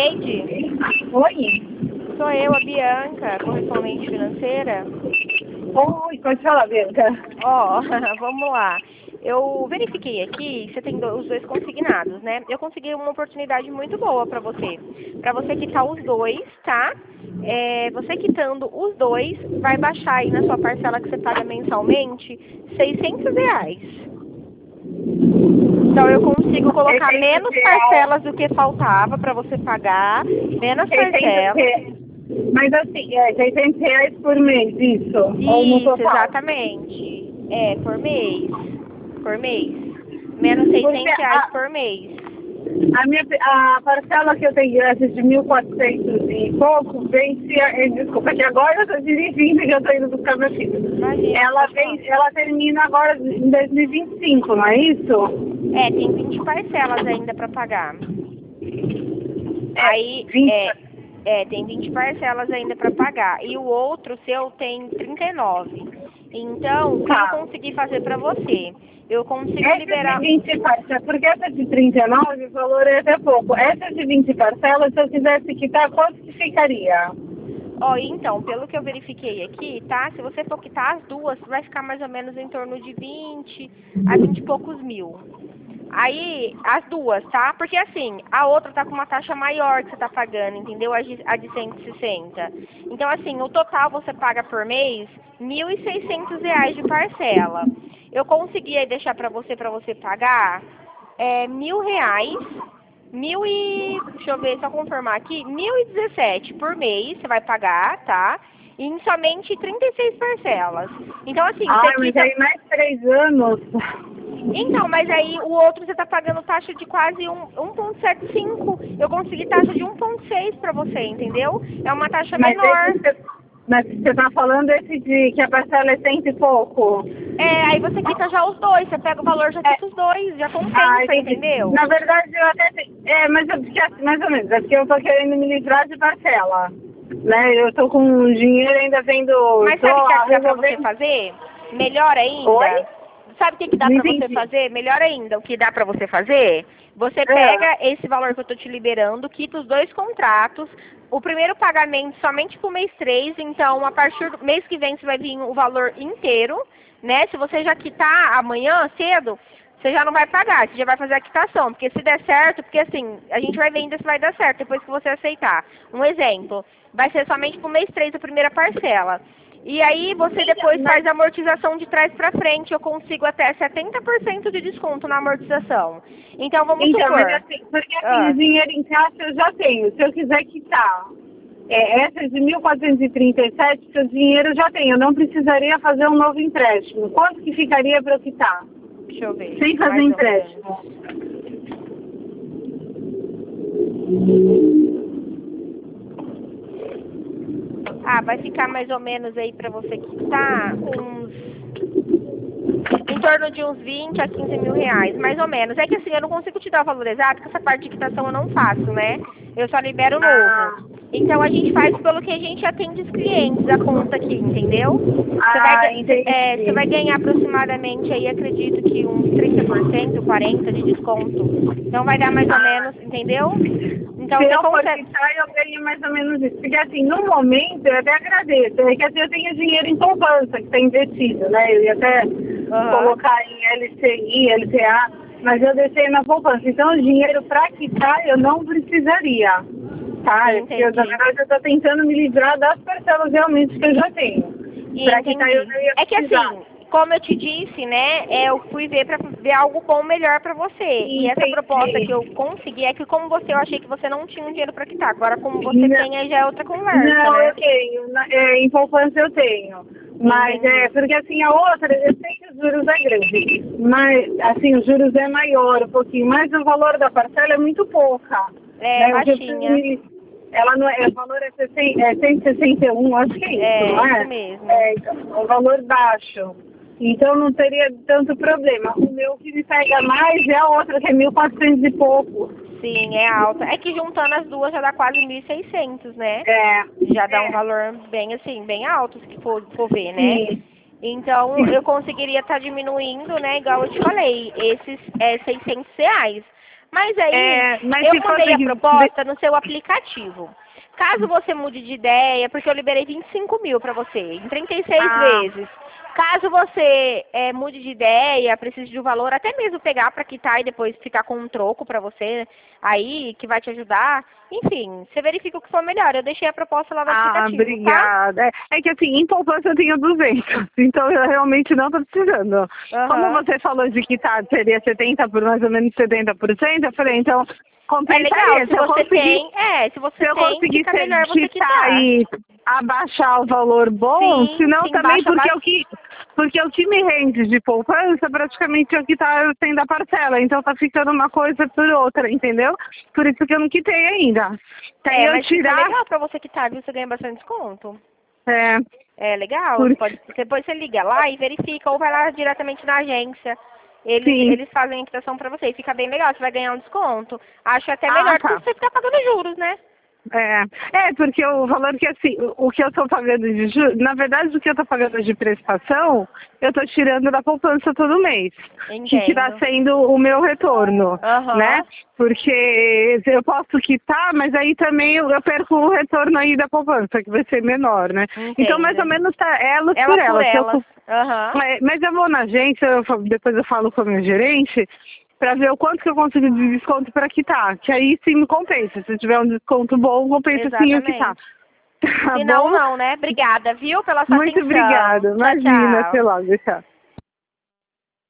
Neide? Oi? Sou eu, a Bianca, correspondente financeira. Oi, pode falar, Bianca. Ó, vamos lá. Eu verifiquei aqui, você tem os dois consignados, né? Eu consegui uma oportunidade muito boa para você. Para você quitar os dois, tá? Você quitando os dois, vai baixar aí na sua parcela que você paga mensalmente R$ 600. Então eu consigo colocar menos parcelas do que faltava para você pagar, menos 600 parcelas. reais. Mas assim, R$ 600 por mês, isso? Ou no Isso, total? exatamente. Por mês. Por mês. Menos Porque R$ 600 por mês. a parcela que eu tenho, essa de 1.400 e pouco, vence, desculpa, que agora eu estou dirigindo e eu estou indo buscar meu filho. Imagina, Ela termina agora em 2025, não é isso? tem 20 parcelas ainda para pagar. Aí, 20. tem 20 parcelas ainda para pagar. E o outro seu tem 39. Então, o que eu consegui fazer para você? Eu consigo Essa liberar... de 20 parcelas, porque essa de 39, o valor é até pouco. Essa de 20 parcelas, se eu quisesse quitar, quanto que ficaria? Então, pelo que eu verifiquei aqui, tá? Se você for quitar as duas, vai ficar mais ou menos em torno de 20 a 20 e poucos mil. Aí, as duas, tá? Porque assim, a outra tá com uma taxa maior que você tá pagando, entendeu? A de 160. Então, assim, o total você paga por mês R$ 1.600 de parcela. Eu consegui aí deixar pra você pagar R$ 1.000, deixa eu ver, só confirmar aqui, 1.017 por mês você vai pagar, tá? Em somente 36 parcelas. Então, assim, você Mas quita... aí mais 3 anos. Então, mas aí o outro você tá pagando taxa de quase 1,75. Eu consegui taxa de 1,6 pra você, entendeu? É uma taxa menor. Mas você tá falando esse de que a parcela é cento e pouco? Aí você quita já os dois, você pega o valor, já quita os dois, já compensa, entendeu? Na verdade, eu até mas eu porque, mais ou menos, é porque eu tô querendo me livrar de parcela. Né? Eu tô com dinheiro ainda vendo. Mas sabe o que dá pra você fazer? Melhor ainda. Oi? Sabe o que dá pra você fazer? Melhor ainda, o que dá pra você fazer? Você pega esse valor que eu tô te liberando, quita os dois contratos. O primeiro pagamento somente pro mês 3, então a partir do mês que vem você vai vir o valor inteiro, né? Se você já quitar amanhã cedo, você já não vai pagar, você já vai fazer a quitação, porque se der certo, porque assim, a gente vai ver ainda se vai dar certo depois que você aceitar. Um exemplo, vai ser somente pro mês 3 a primeira parcela. E aí você depois faz a amortização de trás para frente, eu consigo até 70% de desconto na amortização. Então vamos supor. Mas assim, porque assim, o dinheiro em caixa eu já tenho. Se eu quiser quitar essa de 1.437, seu dinheiro eu já tenho. Eu não precisaria fazer um novo empréstimo. Quanto que ficaria para eu quitar? Deixa eu ver. Sem fazer empréstimo. Vai ficar mais ou menos aí para você quitar em torno de uns 20 a 15 mil reais, mais ou menos. É que assim, eu não consigo te dar o valor exato, porque essa parte de quitação eu não faço, né? Eu só libero novo. Então a gente faz pelo que a gente atende os clientes, a conta aqui, entendeu? Você vai ganhar aproximadamente aí, acredito que uns 30%, 40% de desconto. Então vai dar mais ou menos, entendeu? Então Se você eu for consegue. quitar, eu ganho mais ou menos isso. Porque assim, no momento, eu até agradeço. É que assim, eu tenho dinheiro em poupança que está investido, né? Eu ia até colocar em LCI, LCA, mas eu deixei na poupança. Então, o dinheiro para quitar, eu não precisaria. Tá? Porque na verdade, eu estou tentando me livrar das parcelas realmente que eu já tenho. Para quitar, eu não ia precisar. É que assim, como eu te disse, né, eu fui ver para ver algo bom melhor para você. E essa proposta que eu consegui é que como você, eu achei que você não tinha um dinheiro para quitar. Agora como você tem, aí já é outra conversa, não, né? eu tenho. Em poupança eu tenho. Mas porque assim, a outra, eu sei que os juros é grande. Mas, assim, os juros é maior um pouquinho. Mas o valor da parcela é muito pouca. Baixinha. Ela não é, o valor é 161, acho que é isso, não é? Isso mesmo. Então, é um valor baixo. Então não teria tanto problema. O meu que me pega mais é a outra, que é 1.400 e pouco. Sim, é alta. É que juntando as duas já dá quase 1.600, né? Já dá um valor bem assim, bem alto, se for ver, né? Sim. Então eu conseguiria estar diminuindo, né? Igual eu te falei, esses R$ 600. Mas aí, mas eu se mandei fosse a proposta no seu aplicativo. Caso você mude de ideia, porque eu liberei 25 mil para você, em 36 vezes. Caso você mude de ideia, precise de um valor, até mesmo pegar para quitar e depois ficar com um troco para você aí, que vai te ajudar. Enfim, você verifica o que for melhor. Eu deixei a proposta lá no aplicativo, obrigada. tá? É que assim, em poupança eu tenho 200, então eu realmente não tô precisando. Como você falou de quitar seria 70 por mais ou menos 70%, eu falei, então compensaria. É legal, se você se eu tem, conseguir fica melhor você quitar. e abaixar o valor bom, Sim, senão sim, também baixa porque o que me rende de poupança praticamente é o que tá sendo a parcela, então tá ficando uma coisa por outra, entendeu? Por isso que eu não quitei ainda. Até eu mas fica tirar... legal pra você quitar, viu? Você ganha bastante desconto. É, É legal, depois você liga lá e verifica, ou vai lá diretamente na agência. Eles fazem a quitação pra você e fica bem legal, você vai ganhar um desconto. Acho até melhor do que você ficar pagando juros, né? Porque o valor que assim, o que eu estou pagando de juros, na verdade o que eu estou pagando de prestação, eu estou tirando da poupança todo mês. Que está sendo o meu retorno, né? Porque eu posso quitar, mas aí também eu perco o retorno aí da poupança, que vai ser menor, né? Então mais ou menos tá elas por elas. Mas eu vou na agência, depois eu falo com a minha gerente, para ver o quanto que eu consigo de desconto para quitar, que aí sim me compensa. Se tiver um desconto bom, compensa sim eu quitar. Tá Se bom? não, né? Obrigada, viu, pela sua atenção. Muito obrigada. Imagina, até logo, tchau.